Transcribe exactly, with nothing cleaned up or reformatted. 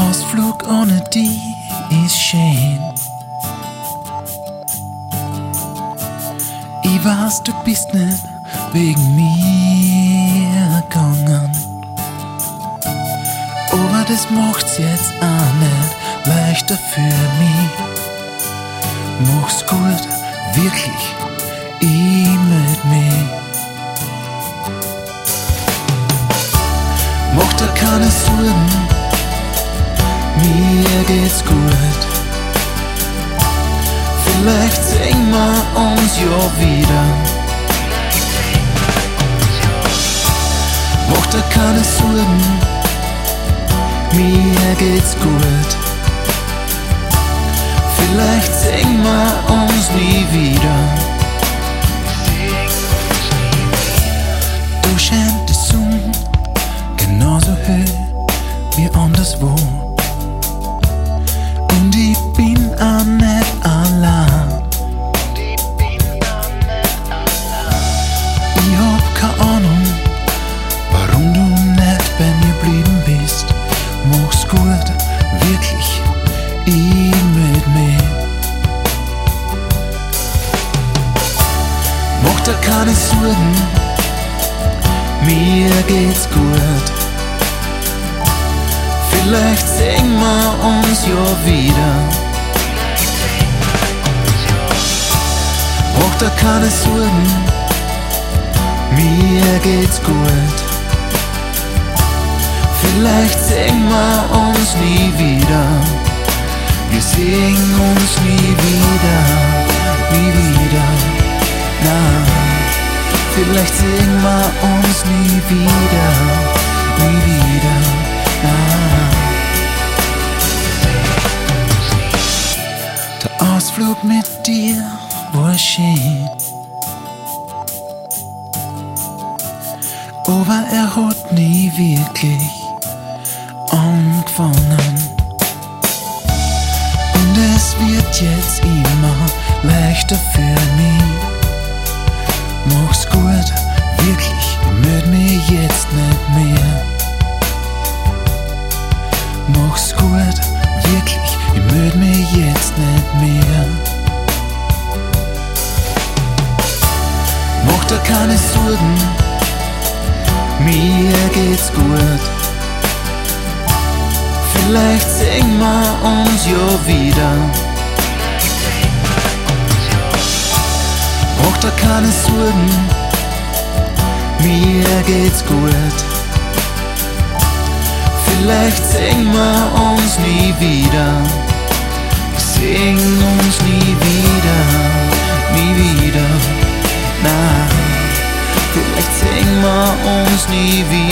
Ausflug ohne die ist schön. Ich weiß, du bist nicht wegen mir gegangen, aber das macht's jetzt auch nicht leichter für mich. Mach's gut, wirklich, ich mit mir. Mach dir keine Sorgen, mir geht's gut. Vielleicht sehen wir uns ja wieder. Mach dir keine Sorgen, mir geht's gut. Vielleicht sehen wir uns nie wieder. Da scheint die Sonne genauso hell wie anderswo. Und ich bin auch nicht allein. Ich hab keine Ahnung, warum du nicht bei mir blieben bist. Mach's gut, wirklich, ich mit mir. Mach dir keine Sorgen, mir geht's gut. Vielleicht sehen wir uns ja wieder. Mach dir keine Sorgen, mir geht's gut. Vielleicht sehen wir uns nie wieder. Wir sehen uns nie wieder, nie wieder. Nein, vielleicht sehen wir uns nie wieder, nie wieder. Nein. Der Ausflug mit dir war schön, aber er hat nie wirklich angefangen. Und es wird jetzt immer leichter für mich. Mach's gut, wirklich, ich möcht mich jetzt nicht mehr. Mach's gut, wirklich, ich möcht mich jetzt nicht mehr. Mach dir keine Sorgen, mir geht's gut. Vielleicht sehen wir uns ja wieder. Mach dir keine Sorgen, mir geht's gut. Vielleicht sehen wir uns nie wieder. Wir sehen uns nie wieder, nie wieder. Nein, vielleicht sehen wir uns nie wieder.